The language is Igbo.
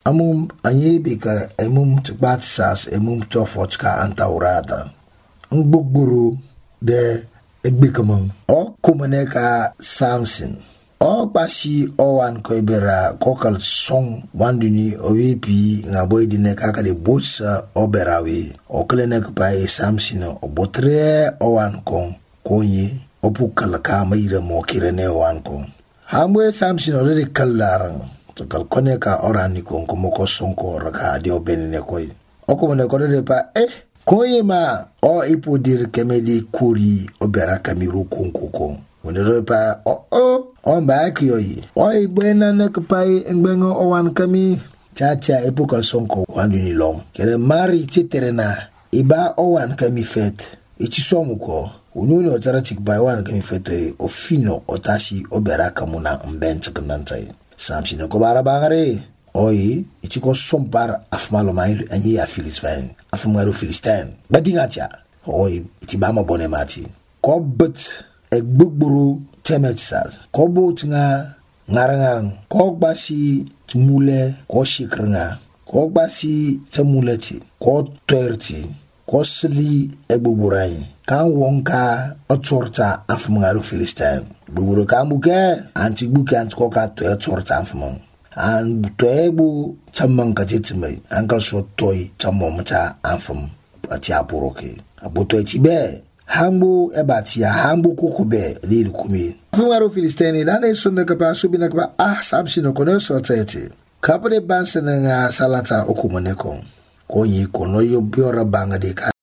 amum anyebika emum tbatsas emum chofochka antaurada ngbugburu de egbekamam o kumaneka Samson o basi owan koibera kokal song wanduni owepi ngaboy dine kaka de bosa oberawe o klenek pai Samson o botre owan kon konyi opukal ka mayira mo kirene owan kon hamwe Samson o de kallarang to kal koneka orani kon komoko sonko raka de obenene koy o komone ko de pa koye ma o ipo dir kemedi kuri obera kamiru konkoko wonero pa o mbaki yoyi o ibena nekpai engbengo owan kami chacha ipo kalsonko wanduni lom kere mari titerena iba owan kami fet ichi somuko unyuni otaratik ba owan kami fet o fino otashi obera kamuna mbench kanantai Samson ko bara bangare oi ichiko sompar afmalo mail anyi ya Filistin afmaro Filistin badingatia oi itibama bonemati ko but egbugburu temetsal ko botinga ngarangarang ko basi tmule ko shikranga ko basi tmuleti ko terti ko sli egbuburai kan wonka otorta afmaro Filistin buburu kambuke antibuke antiko ka to otorta afmon an toebu chamman kajetme ankal so toy chamomcha afum atia poroke aboto tibe hambu ebatia hambu kokube lili kumi fumaro Filistini dane sonne kapa subina kapa Samson kono so tete kapre bansena salata okumoneko konyi kono yo biora banga de